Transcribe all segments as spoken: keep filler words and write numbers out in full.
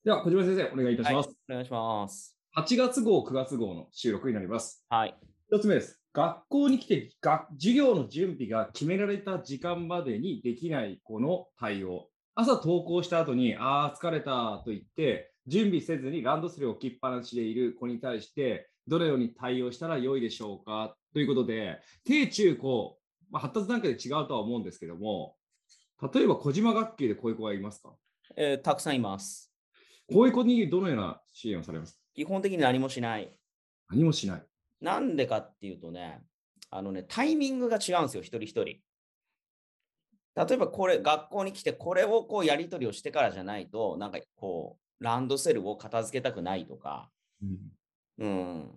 では、小島先生、お願いいたしはい、 ます。 お願いします。 はちがつ号、くがつ号の収録になります。 はい。 一つ目です。学校に来て学授業の準備が決められた時間までにできない子の対応。朝登校した後に、ああ、疲れたと言って、準備せずにランドセルを置きっぱなしでいる子に対して、どのように対応したら良いでしょうかということで、低中高、まあ、発達段階で違うとは思うんですけども、例えば小島学級でこういう子がいますか？ えーたくさんいます。 こういう子にどのような支援をされますか？ 基本的に何もしない。 何もしない。 なんでかっていうとね、あのね、タイミングが違うんですよ、一人一人。例えばこれ、学校に来てこれをこうやり取りをしてからじゃないと、なんかこう、ランドセルを片付けたくないとか、 うん。 うん。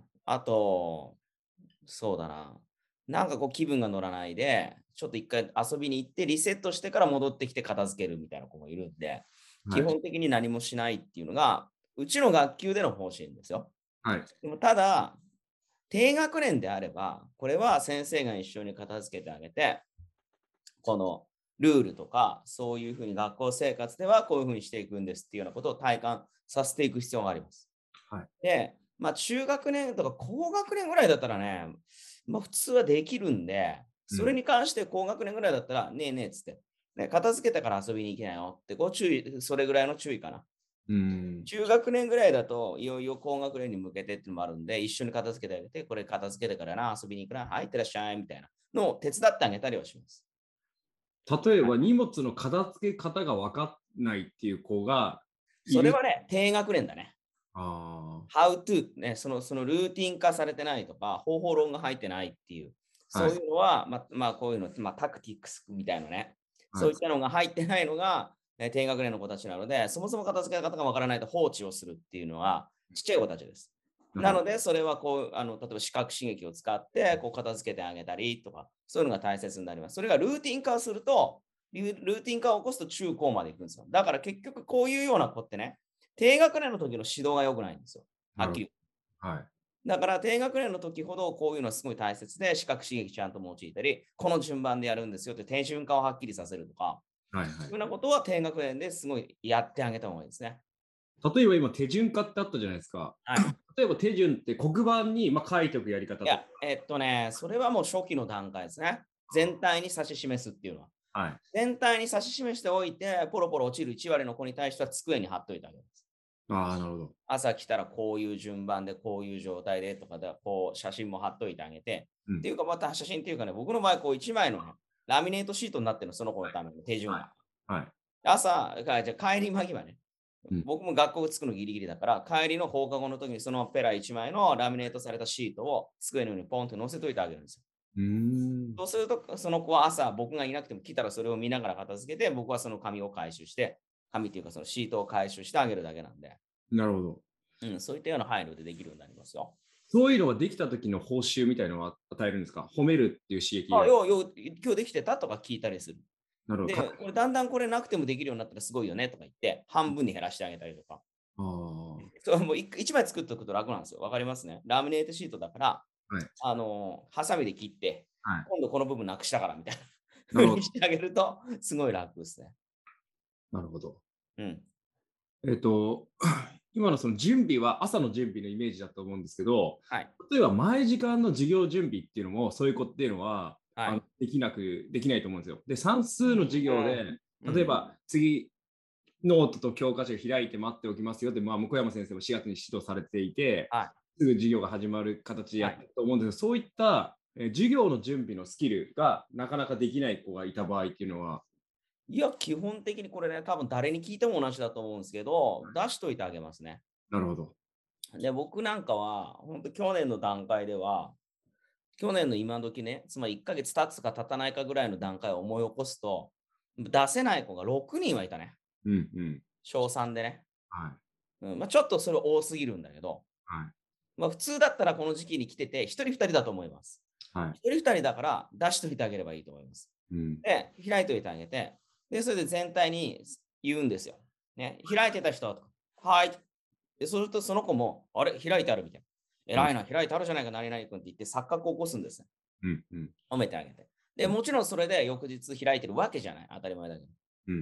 あと、そうだな。なんかこう気分が乗らないで、ちょっと一回遊びに行ってリセットしてから戻ってきて片付けるみたいな子もいるんで、基はい。 本的に何もしないっていうのが、うちの学級での方針ですよ。 はい。 でもただ、低学年であれば、これは先生が一緒に片付けてあげて、このルールとか、そういうふうに学校生活ではこういうふうにしていくんですっていうようなことを体感させていく必要があります。 はい。 で、まあ中学年とか高学年ぐらいだったらね、まあ普通はできるんで、それうん。 に関して高学年ぐらいだったら、ねえねえっつって、ね、片付けたから遊びに行けないよって、こう注意、それぐらいの注意かな。 うーん。 中学年ぐらいだと、いよいよ高学年に向けてっていうのもあるんで、一緒に片付けてあげて、これ片付けてからな、遊びに行くな、はい、いってらっしゃい、みたいなのを手伝ってあげたりはします。 例えはい、 ば荷物の片付け方が分かんないっていう子がいる。 それはね、低学年だね。 あ How to ね、そのそのルーティン化されてないとか、方法論が入ってないっていう、 あ、はそういい。 うのは、ままあ、こういうの、まあ、タクティックスみたいなね、 はい。 そういったのが入ってないのが、え、低学年の子たちなので、そもそも片付け方がわからないと放置をするっていうのは、ちっちゃい子たちです。 なるほど。 なので、それはこう、あの、例えば視覚刺激を使って、こう片付けてあげたりとか、そういうのが大切になります。それがルーティン化をすると、ルルーティン化を起こすと中高まで行くんですよ。だから結局こういうような子ってね、低学年の時の指導が良くないんですよ。はなるほど。 っきりはい。 だから低学年の時ほどこういうのはすごい大切で、視覚刺激ちゃんと用いたり、この順番でやるんですよって手順化をはっきりさせるとか、 はいはい。 そういうようなことは低学年ですごいやってあげた方がいいですね。 例えば今手順化ってあったじゃないですか。 はい。 例えば手順って黒板に、ま、書いておくやり方とか。 いや、えっとね、それはもう初期の段階ですね。全体に指し示すっていうのは。 はい。 全体に指し示しておいて、ポロポロ落ちるいち割の子に対しては机に貼っといてあげます。 ああ、なるほど。 朝来たらこういう順番で、こういう状態でとかで、こう写真も貼っといてあげて、 うん。 っていうかまた写真っていうかね、僕の場合こういちまいのね、ラミネートシートになってるの、その子のための手順はい。 が。 はい。 朝、かじゃあ帰り間際ね。 うん。 僕も学校着くのギリギリだから、帰りの放課後の時にそのペラいちまいのラミネートされたシートを机の上にポンと乗せといてあげるんですよ。 うーん。 そうすると、その子は朝僕がいなくても来たらそれを見ながら片付けて、僕はその紙を回収して、紙っていうかそのシートを回収してあげるだけなんで、 なるほど。 うん、そういったような配慮でできるようになりますよ。 そういうのができた時の報酬みたいのは与えるんですか？褒めるっていう刺激あ、 が。 ようよう、今日できてたとか聞いたりする。 なるほど。 で、 かこれだんだんこれなくてもできるようになったらすごいよねとか言って、半分に減らしてあげたりとか。 ああ、 それもうい一枚作っておくと楽なんですよ。わかりますね。ラミネートシートだから、 はい。 あの、ハサミで切って、 はい。 今度この部分なくしたからみたいななるほど。 風にしてあげると、すごい楽ですね。 なるほど。 うん。 えっと、今のその準備は朝の準備のイメージだと思うんですけど、 はい。 例えば前時間の授業準備っていうのも、そういう子っていうのは、あの、 はい。 できなくできないと思うんですよ。で、算数の授業で、 うん。うん。 例えば次、ノートと教科書を開いて待っておきますよって、まあ、向山先生もしがつに指導されていて、 はい。 すぐ授業が始まる形でやはい。 ってると思うんですけど、そういった、え、授業の準備のスキルがなかなかできない子がいた場合っていうのは。 いや、基本的にこれね、多分誰に聞いても同じだと思うんですけど、出しといてあげますね。 なるほど。 で、僕なんかは、本当去年の段階では、去年の今時ね、つまりいっかげつ経つか経たないかぐらいの段階を思い起こすと、出せない子がろくにんはいたね。 うんうん。 小さんでね。 はい。 うん、まあ、ちょっとそれ多すぎるんだけど、 はい。 まあ、普通だったらこの時期に来てて、ひとりふたりだと思います。 はい。 ひとりふたりだから出しといてあげればいいと思います。 うん。 で、開いといてあげて、で、それで全体に言うんですよ。ね、開いてた人とか、はい。で、そうするとその子も、あれ、開いてあるみたいな。 はい。 偉いな、開いてあるじゃないか、何々君って言って錯覚を起こすんですね。 うんうん。 褒めてあげて。で、 うん。 もちろんそれで翌日開いてるわけじゃない。当たり前だけど。 うん。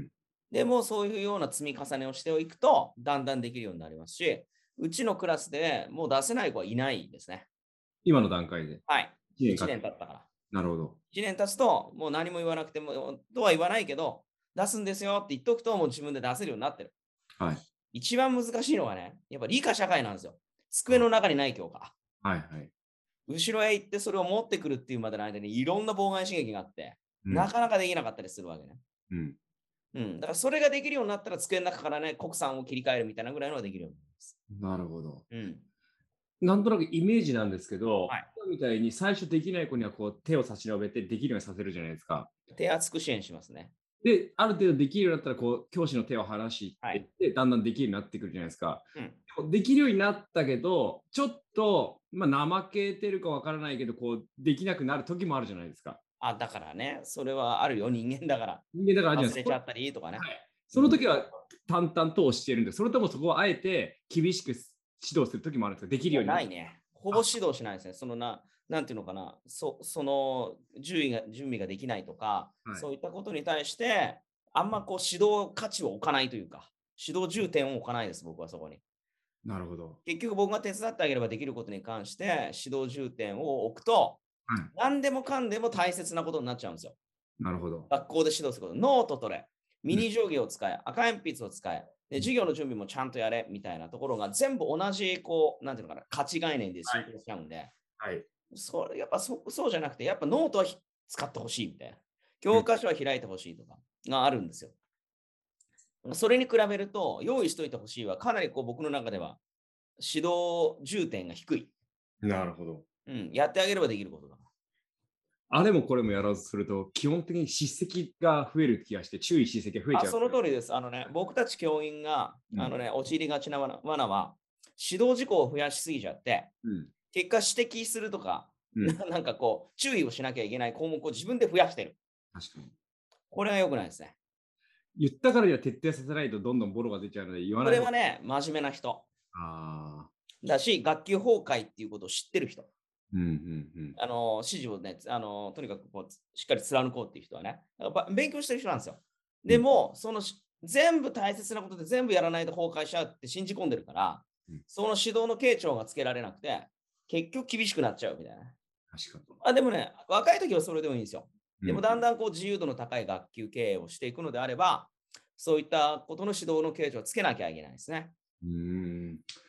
でもそういうような積み重ねをしていくと、だんだんできるようになりますし、うちのクラスでもう出せない子はいないですね。 今の段階で。 はい。 一 1 年経っ年経ったから。 なるほど。 いちねん経つと、もう何も言わなくても、とは言わないけど、出すんですよって言っとくと、もう自分で出せるようになってる。 はい。 一番難しいのはね、やっぱ理科社会なんですよ。机の中にない教科。 はいはい。 後ろへ行ってそれを持ってくるっていうまでの間にいろんな妨害刺激があって、 うんなかなかできなかったりするわけね。 うん。 うん。だからそれができるようになったら机の中からね、国産を切り替えるみたいなぐらいのができるようになります。 なるほど。 うん。 なんとなくイメージなんですけど、 はい。 今みたいに最初できない子にはこう手を差し伸べてできるようにさせるじゃないですか。 手厚く支援しますね。 で、ある程度できるようになったら、こう、教師の手を離していっはい。 て、だんだんできるようになってくるじゃないですか。 うん。 でもできるようになったけど、ちょっと、まあ、怠けてるかわからないけど、こう、できなくなる時もあるじゃないですか。 あ、だからね、それはあるよ、人間だから。 人間だからあるじゃないですか。 忘れちゃったりとかね。 はい。 うん。 その時は淡々と教えるんで、それともそこをあえて厳しく指導する時もあるんですか？できるいや、 ようになる。 ないね。ほぼ指導しないですね。そのな、なんていうのかな、そその準備が準備ができないとか、 はい。 そういったことに対して、あんまこう指導価値を置かないというか、指導重点を置かないです、僕はそこに。 なるほど。 結局僕が手伝ってあげればできることに関して指導重点を置くと、 はい。 何でもかんでも大切なことになっちゃうんですよ。 なるほど。 学校で指導すること。ノート取れ。ミうん。 ニ定規を使え。赤鉛筆を使え。で、授業の準備もちゃんとやれ。みたいなところが全部同じ、こう、なんていうのかな、価値概念ではい。 進行しちゃうんで、 はい。 それやっぱそそうじゃなくて、やっぱノートはひ使ってほしいみたいな。 うん。 教科書は開いてほしいとかがあるんですよ。それに比べると、用意しといてほしいは、かなりこう僕の中では指導重点が低い。 なるほど。 うん、やってあげればできることだ。 あれもこれもやろうとすると、基本的に叱責が増える気がして、注意叱責が増えちあ、 ゃう。 その通りです。あのね、僕たち教員が、 うん。 あのね、陥りがちな罠罠は、指導事項を増やしすぎちゃって、 うん。 結果指摘するとか、 うなん。 なんかこう、注意をしなきゃいけない項目を自分で増やしてる。 確かに。 これは良くないですね。 言ったからには徹底させないとどんどんボロが出ちゃうので言わそない方が。 れはね、真面目な人ああ。 だし、学級崩壊っていうことを知ってる人。 うんうんうん。 あの、指示をね、あの、とにかくこうしっかり貫こうっていう人はね、やっぱ勉強してる人なんですよ。 うん。 でも、そのし全部大切なことで全部やらないと崩壊しちゃうって信じ込んでるから、 うん。 その指導の傾聴がつけられなくて、結局厳しくなっちゃうみたいな。 確かに。 あ、でもね、若い時はそれでもいいんですよ。でもうん。 だんだんこう自由度の高い学級経営をしていくのであれば、そういったことの指導の傾聴をつけなきゃいけないですね。 うーん。